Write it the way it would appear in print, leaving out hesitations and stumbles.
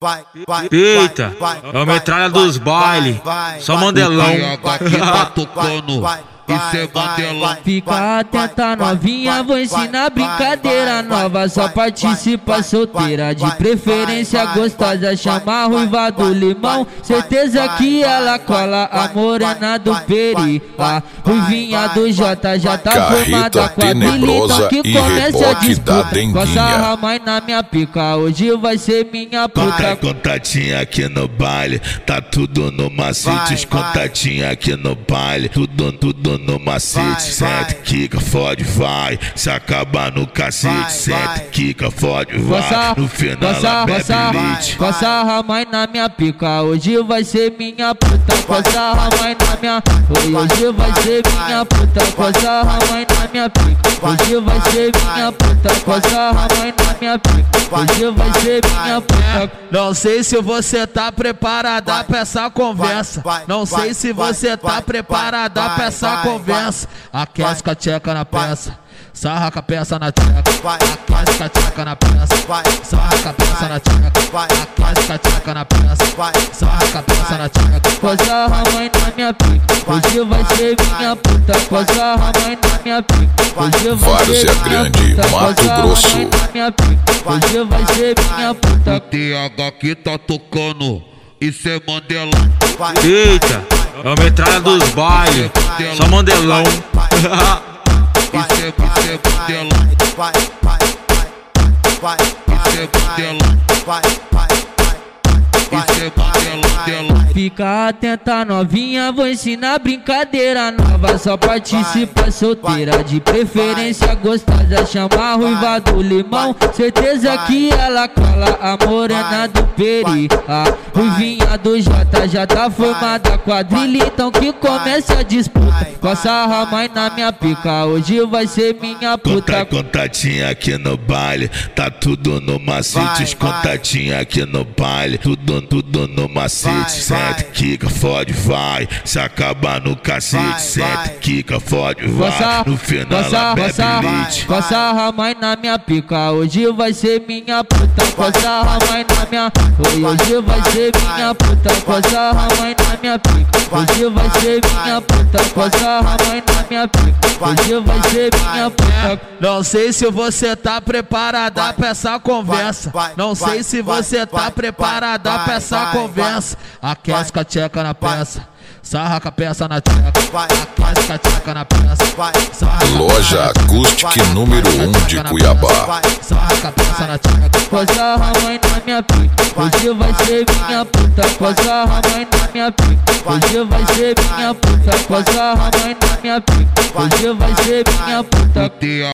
Eita, é a metralha dos baile, só mandelão. Aqui tá tocando, isso é mandelão. Fica atenta novinha, vou ensinar brincadeira nova. Só participa solteira, de preferência gostosa. Chama a ruiva do limão, certeza que ela cola a morena do peri. A ruivinha do Jota já tá formada com a tenebrosa que e comece a reboque da disputa. Com essa denguinha. ramai na minha pica, hoje vai ser minha puta. Contatinha aqui no baile, tá tudo no macete. Os contatinhos aqui no baile, tudo no macete. Sente, quica, fode, vai. Se acabar no cacete, sente, quica, fode, vai. No final ela bebe leite. Com essa ramai na minha pica, hoje vai ser minha puta. Com essa ramai na minha, hoje vai ser minha puta. Com essa ramai na minha pica, hoje vai ser minha puta. Com essa ramai na minha pica, hoje vai ser minha puta. Não sei se você tá preparada pra essa conversa. Não sei se você tá preparada pra essa conversa. Aquece com a tcheca na peça, sarra com a peça na tcheca. Aquece com a tcheca na peça, sarra com a peça na tcheca. Aquece com a tcheca na peça, sarra com a peça na tcheca. Com essa ramai na minha pica, hoje vai ser minha puta. Com essa ramai na minha pica, hoje vai Várzea ser minha Grande, puta. Mato Com essa Grosso. ramai na minha pica, hoje vai ser minha puta. TH aqui tá tocando, isso é mandelão. Eita, é a metralha dos baile, só mandelão. Isso é mandelão. Isso é mandelão. Isso é mandelão. Fica atenta novinha, vou ensinar brincadeira nova. Só participa solteira, de preferência gostosa. Chama a ruiva do limão, certeza que ela cola a morena do peri. A ruivinha do Jota já tá formada quadrilha, então que comece a disputa. Com essa ramai na minha pica, hoje vai ser minha puta. Contatinha aqui no baile, tá tudo no macete. Os contatinhos aqui no baile, tudo no macete. Sente, quica, fode, vai. Se acabar no cacete, sente, quica, fode, vai. No final ela bebe leite. Com essa ramai na minha pica, hoje vai ser minha puta. Com essa ramai na minha, hoje vai ser minha puta. Com essa ramai na minha pica, hoje vai ser minha puta. Com essa ramai na minha pica, hoje vai ser minha puta. Não sei se você tá preparada pra essa conversa. Não sei se você tá preparada pra essa conversa. Aquece com a tcheca na peça, sarra com a peça na tcheca. Aquece com a tcheca na peça, sarra com a Loja Acústica número 1 de Cuiabá. sarra com a peça na tcheca. Com essa ramai na minha pica, hoje vai ser minha puta. Com essa ramai na minha pica, hoje vai ser minha puta. Com essa ramai na minha pica, hoje vai ser minha puta.